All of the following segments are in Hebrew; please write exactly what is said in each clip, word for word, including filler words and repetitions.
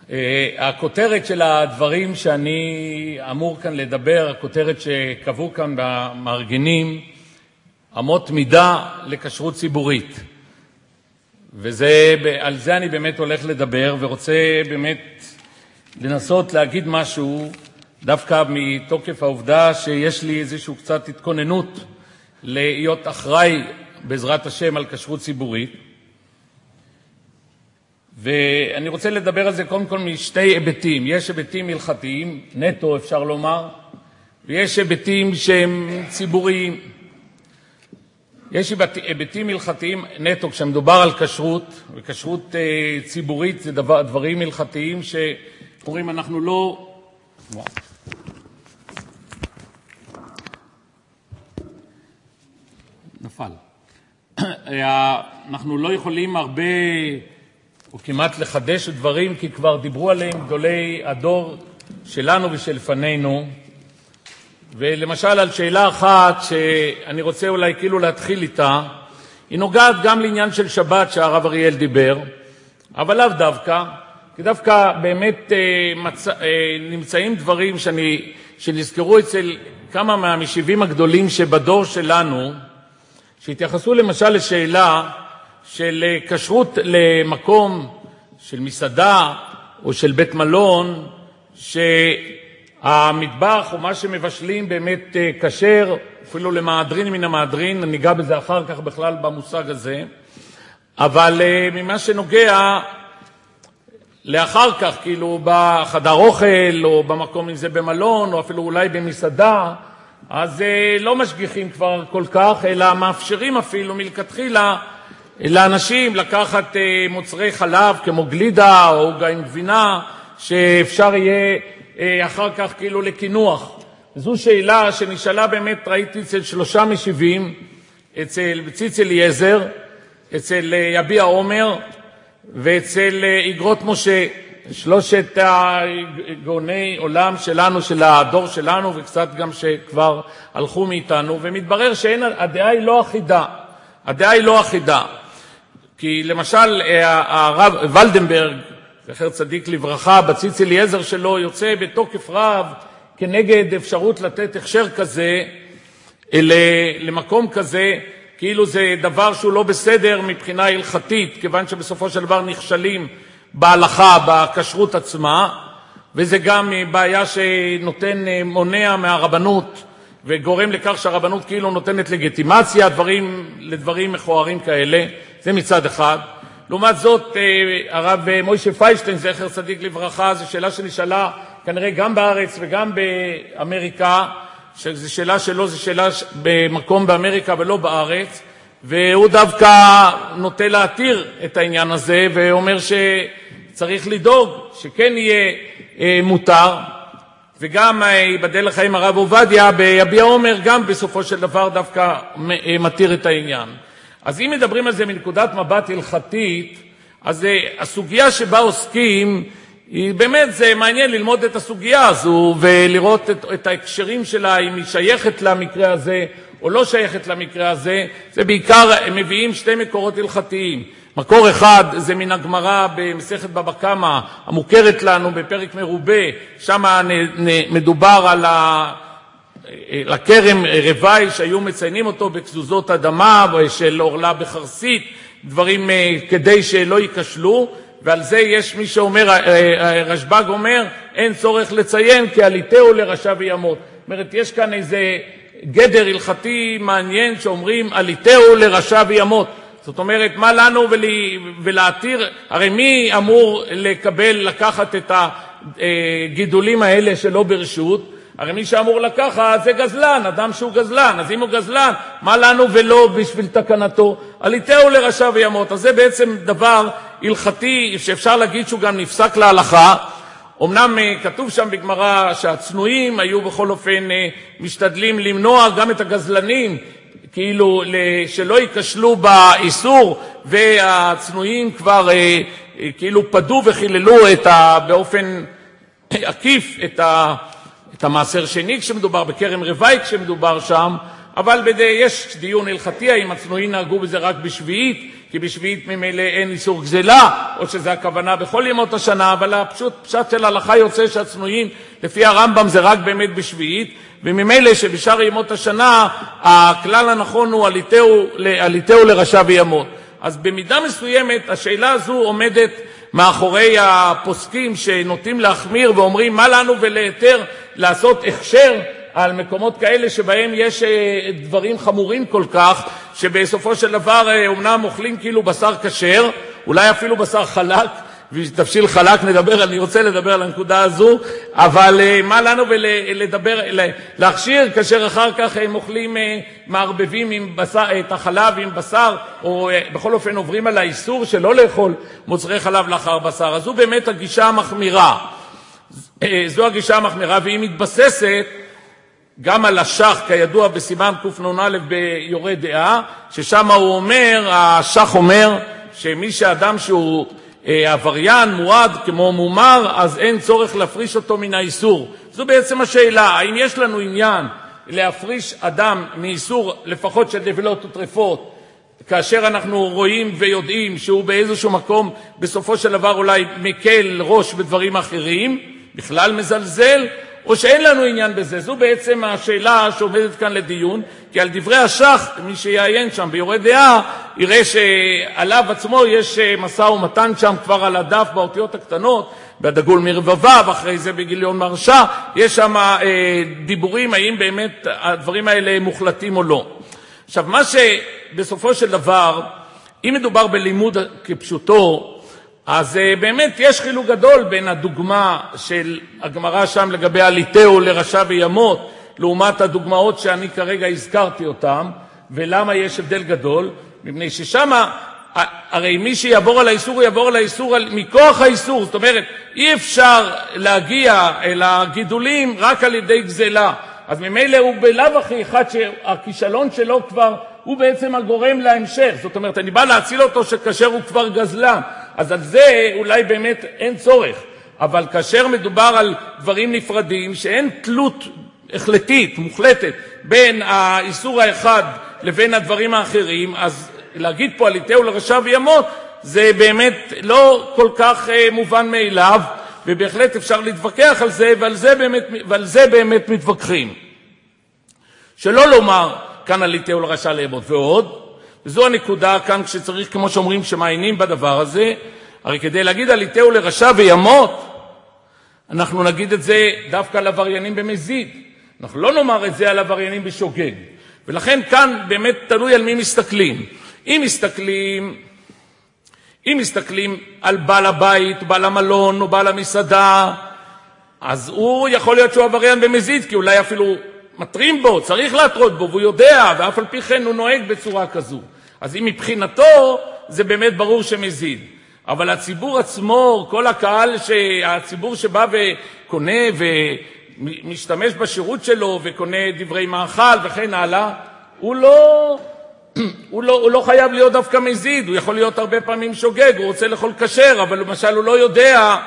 הכותרת של הדברים שאני אמור כאן לדבר, הכותרת שקבעו כאן במארגנים, אמות מידה לכשרות ציבורית. ועל זה אני באמת הולך לדבר, ורוצה באמת לנסות להגיד משהו, דווקא מתוקף העובדה שיש לי איזשהו קצת התכוננות להיות אחראי בעזרת השם על כשרות ציבורית. ואני רוצה לדבר על זה קודם כל משתי היבטים. יש היבטים הלכתיים, נטו אפשר לומר, ויש היבטים שהם ציבוריים. יש היבטים הלכתיים נטו, כשמדובר על כשרות, וכשרות אה, ציבורית זה דבר, דברים הלכתיים שקוראים אנחנו לא... נפל. אנחנו לא יכולים הרבה... או כמעט לחדש דברים, כי כבר דיברו עליהם גדולי הדור שלנו ושלפנינו. ולמשל על שאלה אחת שאני רוצה אולי כאילו להתחיל איתה, היא נוגעת גם לעניין של שבת שהרב אריאל דיבר, אבל לאו דווקא, כי דווקא באמת מצ... נמצאים דברים שאני... שנזכרו אצל כמה מהמשיבים הגדולים שבדור שלנו, שהתייחסו למשל לשאלה, של כשרות למקום של מסעדה או של בית מלון, שהמטבח או מה שמבשלים באמת כשר, אפילו למהדרין מן המהדרין, אני ניגע בזה אחר כך בכלל במושג הזה, אבל ממה שנוגע לאחר כך, כאילו בחדר אוכל או במקום אם זה במלון או אפילו אולי במסעדה, אז לא משגיחים כבר כל כך, אלא מאפשרים אפילו מלכתחילה לאנשים לקחת מוצרי חלב כמו גלידה או עוגה עם גבינה שאפשר יהיה אחר כך כאילו לקינוח. זו שאלה שנשאלה באמת, ראיתי אצל שלושה משיבים, אצל ציץ אליעזר, אצל יביע עומר ואצל יגרות משה, שלושת הגאוני עולם שלנו, של הדור שלנו וקצת גם שכבר הלכו מאיתנו, ומתברר שהדעה היא לא אחידה. הדעה היא לא אחידה. כי למשל הרב ולדנברג, זכר צדיק לברכה, בציץ אליעזר שלו יוצא בתוקף רב כנגד אפשרות לתת הכשר כזה למקום כזה, כאילו זה דבר שהוא לא בסדר מבחינה הלכתית, כיוון שבסופו של דבר נכשלים בהלכה, בכשרות עצמה, וזה גם בעיה שנותן מונע מהרבנות, וגורם לכך שהרבנות כאילו נותנת לגיטימציה דברים, לדברים מכוערים כאלה. זה מצד אחד. לעומת זאת, הרב מוישה פיינשטיין, זכר צדיק לברכה, זו שאלה שנשאלה כנראה גם בארץ וגם באמריקה, שזו שאלה שלו, זו שאלה במקום באמריקה ולא בארץ, והוא דווקא נוטה להתיר את העניין הזה, ואומר שצריך לדאוג שכן יהיה מותר, וגם ייבדל לחיים הרב עובדיה, ביביע עומר גם בסופו של דבר דווקא מתיר את העניין. אז אם מדברים על זה מנקודת מבט הלכתית, אז הסוגיה שבה עוסקים, היא באמת זה מעניין ללמוד את הסוגיה הזו, ולראות את, את ההקשרים שלה, אם היא שייכת למקרה הזה או לא שייכת למקרה הזה. זה בעיקר, הם מביאים שתי מקורות הלכתיים. מקור אחד זה מן הגמרא במסכת בבא קמא, המוכרת לנו בפרק מרובה, שם מדובר על ה... לכרם רווי שהיו מציינים אותו בכזוזות אדמה של אורלה בחרסית, דברים כדי שלא ייכשלו, ועל זה יש מי שאומר, רשב"ג אומר, אין צורך לציין כי עליתהו לרשע וימות. זאת אומרת, יש כאן איזה גדר הלכתי מעניין שאומרים עליתהו לרשע וימות. זאת אומרת, מה לנו ולהתיר, הרי מי אמור לקבל, לקחת את הגידולים האלה שלא ברשות? הרי מי שאמור לקחת זה גזלן, אדם שהוא גזלן. אז אם הוא גזלן, מה לנו ולא בשביל תקנתו? עליתהו לרשע וימות. אז זה בעצם דבר הלכתי שאפשר להגיד שהוא גם נפסק להלכה. אמנם כתוב שם בגמרא שהצנועים היו בכל אופן משתדלים למנוע גם את הגזלנים, כאילו שלא ייכשלו באיסור, והצנועים כבר כאילו פדו וחיללו את ה, באופן עקיף את ה את המעשר שני כשמדובר בכרם רווי כשמדובר שם, אבל בדי, יש דיון הלכתי האם הצנועים נהגו בזה רק בשביעית, כי בשביעית ממילא אין איסור גזלה, או שזה הכוונה בכל ימות השנה, אבל הפשוט פשט של ההלכה יוצא שהצנועים לפי הרמב"ם זה רק באמת בשביעית, וממילא שבשאר ימות השנה הכלל הנכון הוא עליתהו לרשע וימות. אז במידה מסוימת השאלה הזו עומדת מאחורי הפוסקים שנוטים להחמיר ואומרים מה לנו ולהיתר לעשות הכשר על מקומות כאלה שבהם יש דברים חמורים כל כך, שבסופו של דבר אומנם אוכלים כאילו בשר כשר, אולי אפילו בשר חלק, ותבשיל חלק נדבר, אני רוצה לדבר על הנקודה הזו, אבל מה לנו ולדבר, להכשיר כאשר אחר כך הם אוכלים, מערבבים עם בשר, את החלב עם בשר, או בכל אופן עוברים על האיסור שלא לאכול מוצרי חלב לאחר בשר. אז זו באמת הגישה המחמירה. זו הגישה המחמירה, והיא מתבססת גם על השח, כידוע בסימן קנ"א ביורה דעה, ששם הוא אומר, השח אומר שמי שאדם שהוא עבריין, מועד, כמו מומר, אז אין צורך להפריש אותו מן האיסור. זו בעצם השאלה, האם יש לנו עניין להפריש אדם מאיסור לפחות של נבלות וטרפות, כאשר אנחנו רואים ויודעים שהוא באיזשהו מקום בסופו של דבר אולי מקל ראש בדברים אחרים, בכלל מזלזל, או שאין לנו עניין בזה. זו בעצם השאלה שעומדת כאן לדיון, כי על דברי השח, מי שיעיין שם ביורה דעה, יראה שעליו עצמו יש משא ומתן שם כבר על הדף באותיות הקטנות, בדגול מרבבה, ואחרי זה בגיליון מרשה, יש שם אה, דיבורים האם באמת הדברים האלה מוחלטים או לא. עכשיו, מה שבסופו של דבר, אם מדובר בלימוד כפשוטו, אז באמת יש חילוק גדול בין הדוגמה של הגמרא שם לגבי עליתהו לרשע וימות, לעומת הדוגמאות שאני כרגע הזכרתי אותן, ולמה יש הבדל גדול? מפני ששם, הרי מי שיעבור על האיסור, הוא יעבור על האיסור מכוח האיסור, זאת אומרת, אי אפשר להגיע אל הגידולים רק על ידי גזלה, אז ממילא הוא בלב הכי אחד שהכישלון שלו כבר, הוא בעצם הגורם להמשך, זאת אומרת, אני בא להציל אותו שכאשר הוא כבר גזלן, אז על זה אולי באמת אין צורך, אבל כאשר מדובר על דברים נפרדים, שאין תלות החלטית, מוחלטת, בין האיסור האחד לבין הדברים האחרים, אז להגיד פה עליתהו לרשע וימות, זה באמת לא כל כך מובן מאליו, ובהחלט אפשר להתווכח על זה, ועל זה באמת, ועל זה באמת מתווכחים. שלא לומר כאן עליתהו לרשע וימות ועוד, וזו הנקודה כאן כשצריך, כמו שאומרים, שמעיינים בדבר הזה, הרי כדי להגיד עליתהו לרשע וימות, אנחנו נגיד את זה דווקא על עבריינים במזיד. אנחנו לא נאמר את זה על עבריינים בשוגג. ולכן כאן באמת תלוי על מי מסתכלים. אם מסתכלים, אם מסתכלים על בעל הבית, בעל המלון או בעל המסעדה, אז הוא יכול להיות שהוא עבריין במזיד, כי אולי אפילו מטרים בו, צריך להטרות בו, והוא יודע, ואף על פי כן הוא נוהג בצורה כזו. אז אם מבחינתו, זה באמת ברור שמזיד. אבל הציבור עצמו, כל הקהל, הציבור שבא וקונה ומשתמש בשירות שלו, וקונה דברי מאכל וכן הלאה, הוא לא, הוא לא, הוא לא חייב להיות דווקא מזיד, הוא יכול להיות הרבה פעמים שוגג, הוא רוצה לאכול כשר, אבל למשל הוא לא יודע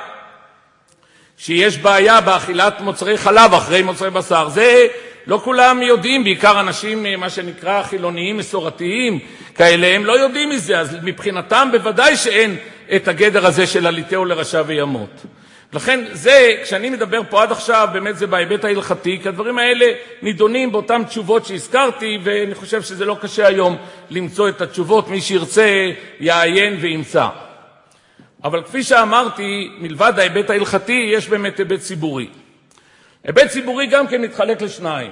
שיש בעיה באכילת מוצרי חלב אחרי מוצרי בשר. זה לא כולם יודעים, בעיקר אנשים, מה שנקרא חילוניים, מסורתיים, כאלה, הם לא יודעים מזה, אז מבחינתם בוודאי שאין את הגדר הזה של עליתהו לרשע וימות. לכן זה, כשאני מדבר פה עד עכשיו, באמת זה בהיבט ההלכתי, כי הדברים האלה נידונים באותן תשובות שהזכרתי, ואני חושב שזה לא קשה היום למצוא את התשובות, מי שירצה יעיין וימצא. אבל כפי שאמרתי, מלבד ההיבט ההלכתי, יש באמת היבט ציבורי. היבט ציבורי גם כן מתחלק לשניים.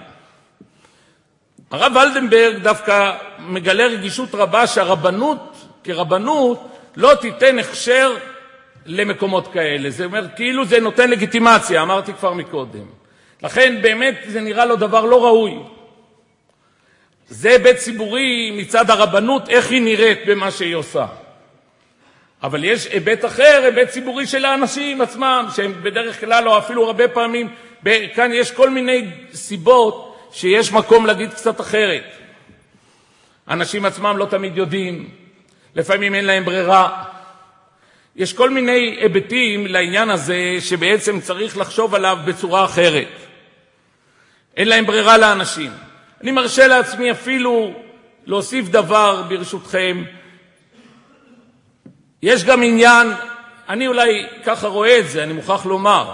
הרב ולדנברג דווקא מגלה רגישות רבה שהרבנות כרבנות לא תיתן הכשר למקומות כאלה. זה אומר, כאילו זה נותן לגיטימציה, אמרתי כבר מקודם. לכן באמת זה נראה לו דבר לא ראוי. זה היבט ציבורי מצד הרבנות, איך היא נראית במה שהיא עושה. אבל יש היבט אחר, היבט ציבורי של האנשים עצמם, שהם בדרך כלל או אפילו הרבה פעמים, כאן יש כל מיני סיבות שיש מקום להגיד קצת אחרת. אנשים עצמם לא תמיד יודעים, לפעמים אין להם ברירה. יש כל מיני היבטים לעניין הזה שבעצם צריך לחשוב עליו בצורה אחרת. אין להם ברירה לאנשים. אני מרשה לעצמי אפילו להוסיף דבר ברשותכם, יש גם עניין, אני אולי ככה רואה את זה, אני מוכרח לומר,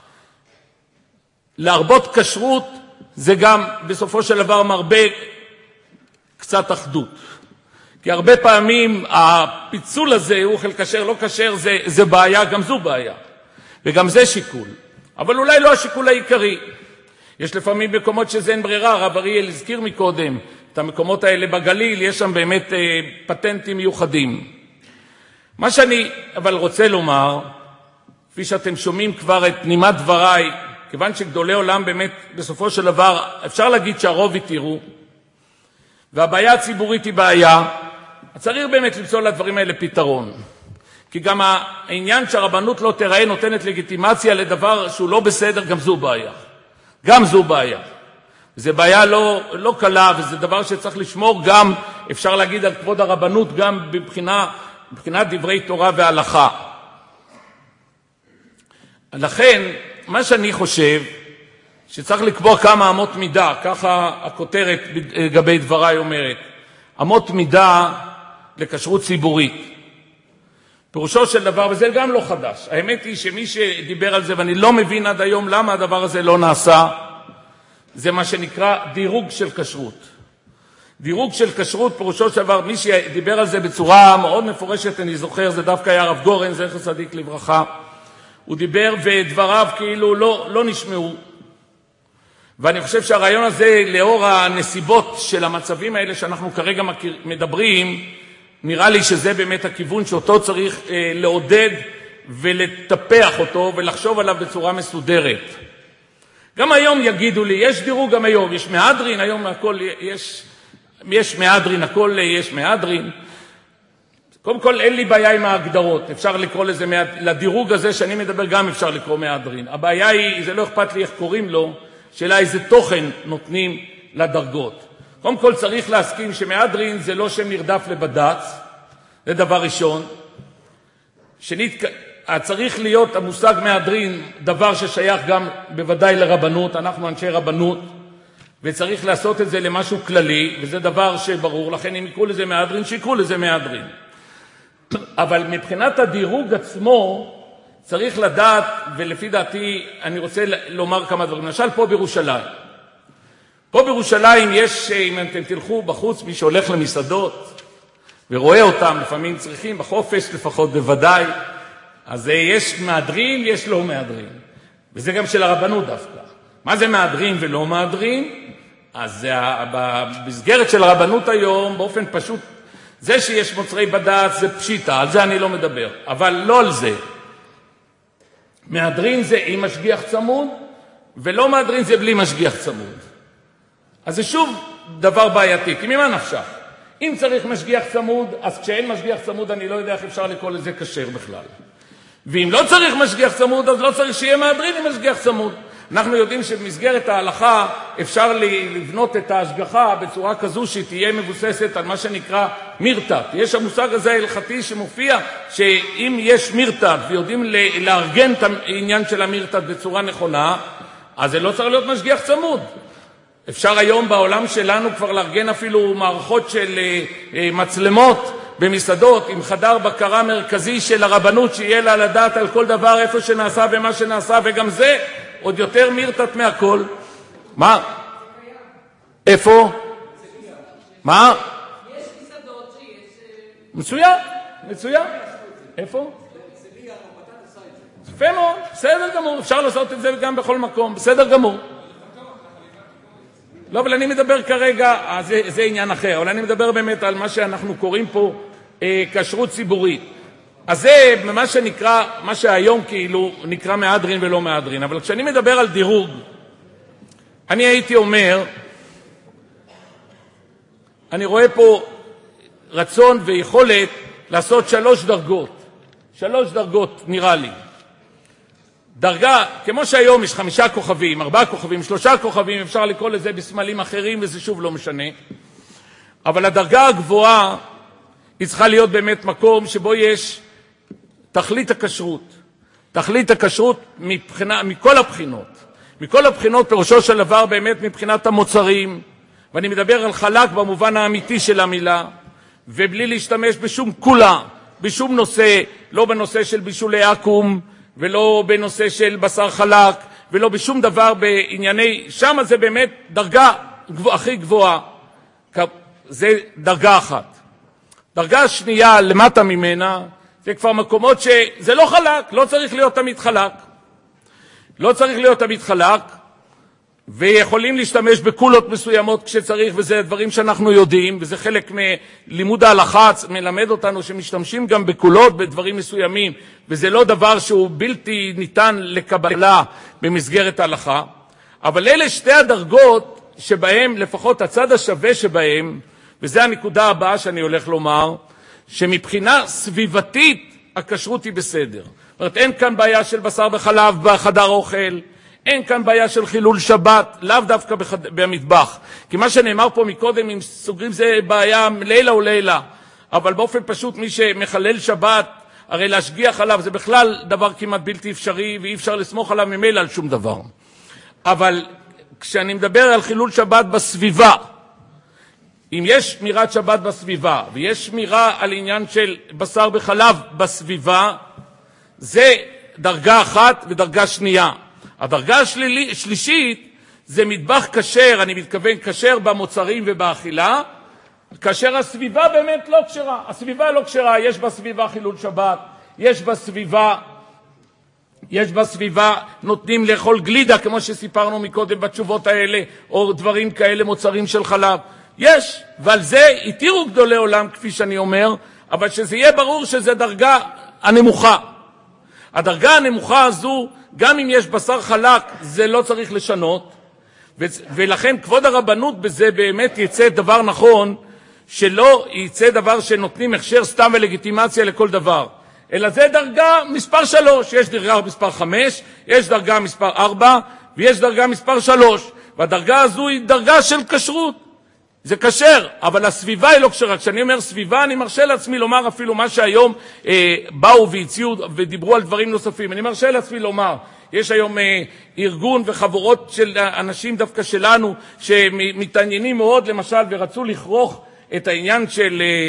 להרבות כשרות זה גם בסופו של דבר מרבה קצת אחדות. כי הרבה פעמים הפיצול הזה, הוא אוכל כשר, לא כשר, זה, זה בעיה, גם זו בעיה. וגם זה שיקול. אבל אולי לא השיקול העיקרי. יש לפעמים מקומות שזה אין ברירה, הרב אריאל הזכיר מקודם, את המקומות האלה בגליל, יש שם באמת אה, פטנטים מיוחדים. מה שאני אבל רוצה לומר, כפי שאתם שומעים כבר את נימת דבריי, כיוון שגדולי עולם באמת בסופו של דבר, אפשר להגיד שהרוב יתירו, והבעיה הציבורית היא בעיה, צריך באמת למצוא לדברים האלה פתרון. כי גם העניין שהרבנות לא תראה נותנת לגיטימציה לדבר שהוא לא בסדר, גם זו בעיה. גם זו בעיה. זו בעיה לא, לא קלה, וזה דבר שצריך לשמור גם, אפשר להגיד על כבוד הרבנות, גם מבחינה, מבחינת דברי תורה והלכה. לכן, מה שאני חושב, שצריך לקבוע כמה אמות מידה, ככה הכותרת לגבי דבריי אומרת, אמות מידה לכשרות ציבורית. פירושו של דבר, וזה גם לא חדש, האמת היא שמי שדיבר על זה, ואני לא מבין עד היום למה הדבר הזה לא נעשה, זה מה שנקרא דירוג של כשרות. דירוג של כשרות, פירושו של דבר, מי שדיבר על זה בצורה מאוד מפורשת, אני זוכר, זה דווקא היה הרב גורן, זכר צדיק לברכה, הוא דיבר ודבריו כאילו לא, לא נשמעו, ואני חושב שהרעיון הזה, לאור הנסיבות של המצבים האלה שאנחנו כרגע מכיר, מדברים, נראה לי שזה באמת הכיוון שאותו צריך אה, לעודד ולטפח אותו ולחשוב עליו בצורה מסודרת. גם היום יגידו לי, יש דירוג גם היום, יש מהדרין, היום הכל יש, יש מהדרין, הכל יש מהדרין. קודם כל אין לי בעיה עם ההגדרות, אפשר לקרוא לזה, לדירוג הזה שאני מדבר גם אפשר לקרוא מהדרין. הבעיה היא, זה לא אכפת לי איך קוראים לו, שאלה איזה תוכן נותנים לדרגות. קודם כל צריך להסכים שמהדרין זה לא שם נרדף לבד"ץ, זה דבר ראשון. שנית, צריך להיות המושג מהדרין דבר ששייך גם בוודאי לרבנות, אנחנו אנשי רבנות, וצריך לעשות את זה למשהו כללי, וזה דבר שברור, לכן אם יקראו לזה מהדרין, שיקראו לזה מהדרין. אבל מבחינת הדירוג עצמו, צריך לדעת, ולפי דעתי אני רוצה לומר כמה דברים. למשל פה בירושלים. פה בירושלים יש, אם אתם תלכו בחוץ, מי שהולך למסעדות ורואה אותם, לפעמים צריכים, בחופש לפחות בוודאי, אז יש מהדרין, יש לא מהדרין. וזה גם של הרבנות דווקא. מה זה מהדרין ולא מהדרין? אז במסגרת של הרבנות היום, באופן פשוט, זה שיש מוצרי בד"ץ זה פשיטה, על זה אני לא מדבר, אבל לא על זה. מהדרין זה עם משגיח צמוד, ולא מהדרין זה בלי משגיח צמוד. אז זה שוב דבר בעייתי, כי ממה נפשך? אם צריך משגיח צמוד, אז כשאין משגיח צמוד אני לא יודע איך אפשר לקרוא לזה כשר בכלל. ואם לא צריך משגיח צמוד, אז לא צריך שיהיה מהדרין עם משגיח צמוד. אנחנו יודעים שבמסגרת ההלכה אפשר לבנות את ההשגחה בצורה כזו שהיא תהיה מבוססת על מה שנקרא מירתת. יש המושג הזה ההלכתי שמופיע שאם יש מירתת ויודעים לארגן את העניין של המירתת בצורה נכונה, אז זה לא צריך להיות משגיח צמוד. אפשר היום בעולם שלנו כבר לארגן אפילו מערכות של מצלמות במסעדות עם חדר בקרה מרכזי של הרבנות שיהיה לה לדעת על כל דבר איפה שנעשה ומה שנעשה, וגם זה עוד יותר מירתת מהכל. מה? איפה? מה? יש מסעדות שיש... מצוין, מצוין. איפה? יפה מאוד, בסדר גמור. אפשר לעשות את זה גם בכל מקום, בסדר גמור. לא, אבל אני מדבר כרגע, זה, זה עניין אחר, אבל אני מדבר באמת על מה שאנחנו קוראים פה אה, כשרות ציבורית. אז זה מה שנקרא, מה שהיום כאילו נקרא מהדרין ולא מהדרין. אבל כשאני מדבר על דירוג, אני הייתי אומר, אני רואה פה רצון ויכולת לעשות שלוש דרגות. שלוש דרגות נראה לי. דרגה, כמו שהיום יש חמישה כוכבים, ארבעה כוכבים, שלושה כוכבים, אפשר לקרוא לזה בסמלים אחרים וזה שוב לא משנה. אבל הדרגה הגבוהה היא צריכה להיות באמת מקום שבו יש תכלית הכשרות. תכלית הכשרות מבחינה, מכל הבחינות. מכל הבחינות פירושו של דבר באמת מבחינת המוצרים, ואני מדבר על חלק במובן האמיתי של המילה, ובלי להשתמש בשום כולה, בשום נושא, לא בנושא של בישולי עכו"ם, ולא בנושא של בשר חלק, ולא בשום דבר בענייני, שם זה באמת דרגה גבוה, הכי גבוהה, זה דרגה אחת. דרגה שנייה למטה ממנה, זה כבר מקומות שזה לא חלק, לא צריך להיות תמיד חלק. לא צריך להיות תמיד חלק, ויכולים להשתמש בקולות מסוימות כשצריך, וזה דברים שאנחנו יודעים, וזה חלק מלימוד ההלכה, מלמד אותנו שמשתמשים גם בקולות בדברים מסוימים, וזה לא דבר שהוא בלתי ניתן לקבלה במסגרת ההלכה. אבל אלה שתי הדרגות שבהם, לפחות הצד השווה שבהם, וזה הנקודה הבאה שאני הולך לומר, שמבחינה סביבתית הכשרות היא בסדר. זאת אומרת, אין כאן בעיה של בשר וחלב בחדר אוכל, אין כאן בעיה של חילול שבת, לאו דווקא בחד... במטבח. כי מה שנאמר פה מקודם, אם סוגרים זה בעיה לילה או לילה, אבל באופן פשוט מי שמחלל שבת, הרי להשגיח עליו זה בכלל דבר כמעט בלתי אפשרי, ואי אפשר לסמוך עליו ממילא על שום דבר. אבל כשאני מדבר על חילול שבת בסביבה, אם יש שמירת שבת בסביבה, ויש שמירה על עניין של בשר וחלב בסביבה, זה דרגה אחת ודרגה שנייה. הדרגה השלישית זה מטבח כשר, אני מתכוון כשר במוצרים ובאכילה, כאשר הסביבה באמת לא כשרה. הסביבה לא כשרה, יש בסביבה חילול שבת, יש בסביבה, יש בסביבה, נותנים לאכול גלידה, כמו שסיפרנו מקודם בתשובות האלה, או דברים כאלה, מוצרים של חלב. יש, ועל זה התירו גדולי עולם, כפי שאני אומר, אבל שזה יהיה ברור שזה דרגה הנמוכה. הדרגה הנמוכה הזו, גם אם יש בשר חלק, זה לא צריך לשנות, ולכן כבוד הרבנות בזה באמת יצא דבר נכון, שלא יצא דבר שנותנים הכשר סתם ולגיטימציה לכל דבר, אלא זה דרגה מספר שלוש, יש דרגה מספר חמש, יש דרגה מספר ארבע, ויש דרגה מספר שלוש, והדרגה הזו היא דרגה של כשרות, זה כשר, אבל הסביבה היא לא כשרה. כשאני אומר סביבה, אני מרשה לעצמי לומר אפילו מה שהיום אה, באו והציעו ודיברו על דברים נוספים. אני מרשה לעצמי לומר, יש היום אה, ארגון וחבורות של אנשים דווקא שלנו, שמתעניינים מאוד למשל, ורצו לכרוך את העניין של אה,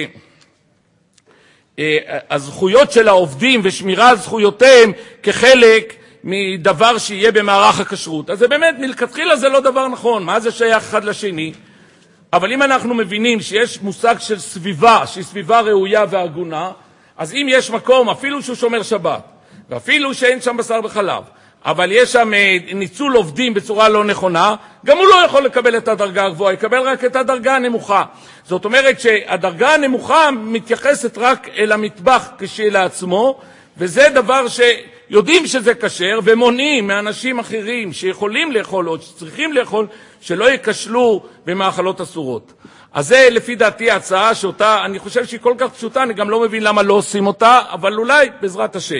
אה, הזכויות של העובדים ושמירה על זכויותיהם כחלק מדבר שיהיה במערך הכשרות. אז זה באמת, מלכתחילה זה לא דבר נכון. מה זה שייך אחד לשני? אבל אם אנחנו מבינים שיש מושג של סביבה, שהיא סביבה ראויה והגונה, אז אם יש מקום, אפילו שהוא שומר שבת, ואפילו שאין שם בשר וחלב, אבל יש שם ניצול עובדים בצורה לא נכונה, גם הוא לא יכול לקבל את הדרגה הגבוהה, יקבל רק את הדרגה הנמוכה. זאת אומרת שהדרגה הנמוכה מתייחסת רק אל המטבח כשלעצמו, וזה דבר שיודעים שזה כשר, ומונעים מאנשים אחרים שיכולים לאכול או שצריכים לאכול, שלא יקשלו במאכלות אסורות. אז זה לפי דעתי ההצעה שאותה, אני חושב שהיא כל כך פשוטה, אני גם לא מבין למה לא עושים אותה, אבל אולי בעזרת השם.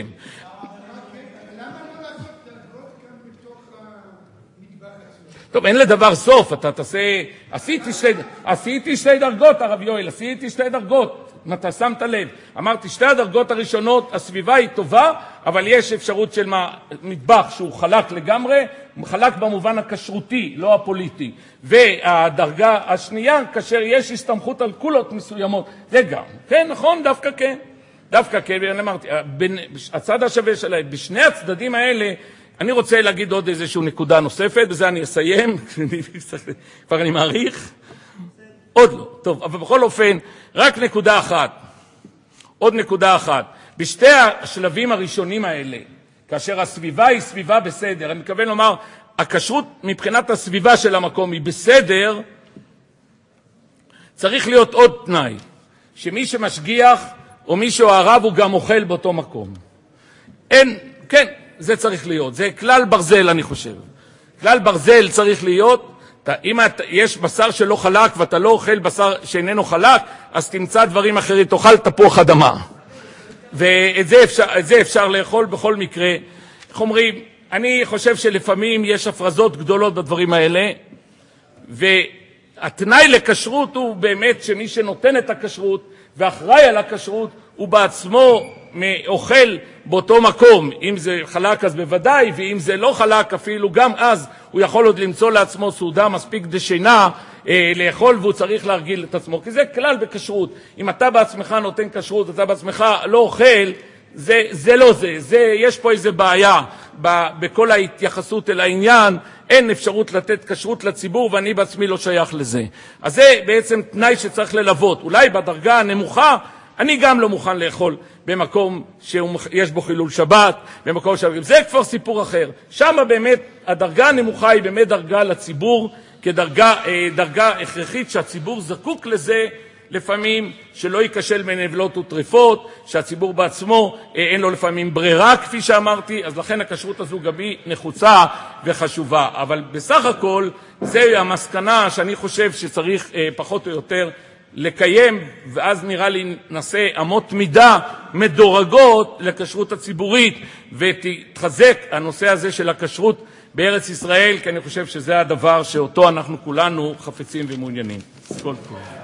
טוב, אין לדבר סוף, אתה תעשה, עשיתי שתי, עשיתי שתי דרגות, הרב יואל, עשיתי שתי דרגות, אם אתה שמת לב. אמרתי, שתי הדרגות הראשונות, הסביבה היא טובה, אבל יש אפשרות של מה, מטבח שהוא חלק לגמרי, חלק במובן הכשרותי, לא הפוליטי. והדרגה השנייה, כאשר יש הסתמכות על קולות מסוימות, זה גם. כן, נכון, דווקא כן. דווקא כן, ואני אמרתי, הצד השווה שלהם, בשני הצדדים האלה, אני רוצה להגיד עוד איזושהי נקודה נוספת, בזה אני אסיים, כבר אני מעריך. עוד לא. טוב, אבל בכל אופן, רק נקודה אחת. עוד נקודה אחת. בשתי השלבים הראשונים האלה, כאשר הסביבה היא סביבה בסדר, אני מתכוון לומר, הכשרות מבחינת הסביבה של המקום היא בסדר, צריך להיות עוד תנאי, שמי שמשגיח או מי שהרב הוא גם אוכל באותו מקום. אין, כן, זה צריך להיות. זה כלל ברזל, אני חושב. כלל ברזל צריך להיות, אם יש בשר שלא חלק ואתה לא אוכל בשר שאיננו חלק, אז תמצא דברים אחרים, תאכל תפוח אדמה. ואת זה אפשר, את זה אפשר לאכול בכל מקרה. איך אומרים, אני חושב שלפעמים יש הפרזות גדולות בדברים האלה, והתנאי לכשרות הוא באמת שמי שנותן את הכשרות ואחראי על הכשרות הוא בעצמו אוכל באותו מקום. אם זה חלק אז בוודאי, ואם זה לא חלק אפילו גם אז הוא יכול עוד למצוא לעצמו סעודה מספיק דשנה אה, לאכול והוא צריך להרגיל את עצמו, כי זה כלל בכשרות. אם אתה בעצמך נותן כשרות, אתה בעצמך לא אוכל, זה, זה לא זה. זה, יש פה איזו בעיה ב, בכל ההתייחסות אל העניין, אין אפשרות לתת כשרות לציבור ואני בעצמי לא שייך לזה. אז זה בעצם תנאי שצריך ללוות. אולי בדרגה הנמוכה, אני גם לא מוכן לאכול במקום שיש בו חילול שבת, במקום שבת. זה כבר סיפור אחר. שם באמת הדרגה הנמוכה היא באמת דרגה לציבור, כדרגה דרגה הכרחית שהציבור זקוק לזה, לפעמים שלא ייכשל מנבלות וטרפות, שהציבור בעצמו אין לו לפעמים ברירה כפי שאמרתי, אז לכן הכשרות הזו גם היא נחוצה וחשובה. אבל בסך הכל זה המסקנה שאני חושב שצריך פחות או יותר לקיים, ואז נראה לי נעשה אמות מידה מדורגות לכשרות הציבורית, ותתחזק הנושא הזה של הכשרות בארץ ישראל, כי אני חושב שזה הדבר שאותו אנחנו כולנו חפצים ומעוניינים. כל טוב.